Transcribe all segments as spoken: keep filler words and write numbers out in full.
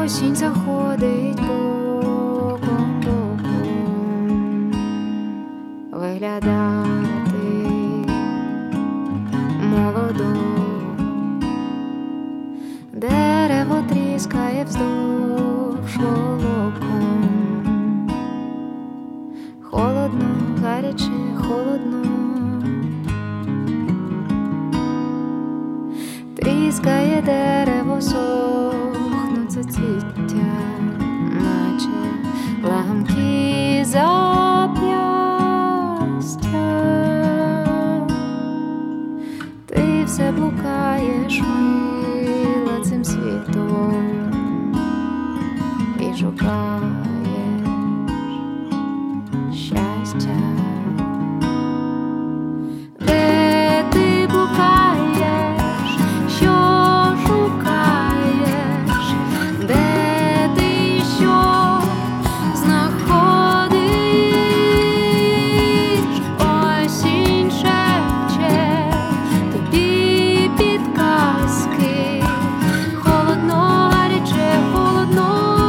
осінь заходить боком, боком виглядати молодо. Дерево тріскає вздовж волоком. Холодно, гаряче, холодно. Тріскає дерево, сохнуть соцвіття, наче ламки зап'ястя. Ти все блукаєш, мила, цим світом і шукаєш щастя. Де ти блукаєш, що шукаєш, де ти що знаходиш? Осінь шепче тобі підказки. Холодно, гаряче, холодно.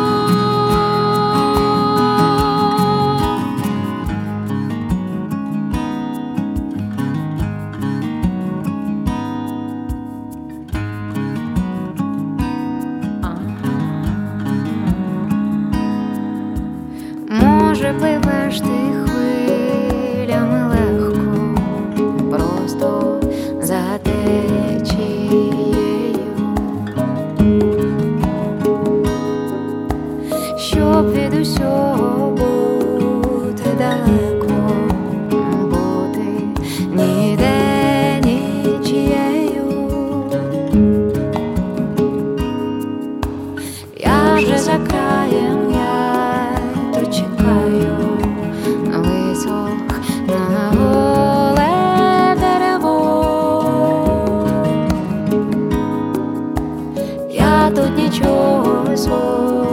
Може, пливеш ти хвилями легко, просто за течією, щоб від усього бути далеко, бути ніде нічією. Я вже за краєм, я тут чекаю, висох на голе дерево. Я тут нічого свого